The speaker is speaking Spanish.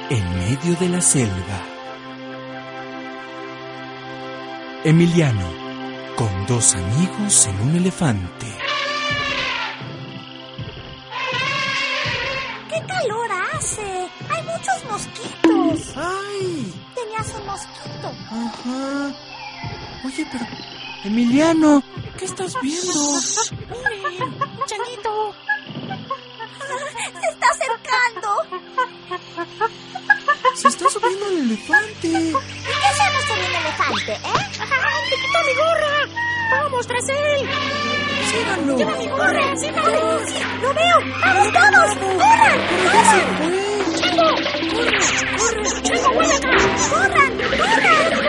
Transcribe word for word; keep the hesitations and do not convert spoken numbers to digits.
en medio de la selva. Emiliano, con dos amigos en un elefante. ¡Qué calor hace! ¡Hay muchos mosquitos! ¡Ay! Tenías un mosquito. Ajá. Oye, pero... Emiliano, ¿qué estás viendo? ¡Miren! ¡Un changuito! ¡Se está acercando! Se está subiendo el elefante. ¿Y qué hacemos con un elefante, eh? ¡Ay, te quitó mi gorra! ¡Vamos tras él! ¡Síganlo! ¡Lleva mi gorra! ¡Síganlo! ¡Sí! ¡Lo veo! ¡Vamos todos! ¡Corran! ¡Corran! ¡Chango! ¡Corre! ¡Corre! ¡Chango, vuelve acá! ¡Corran! ¡Corran!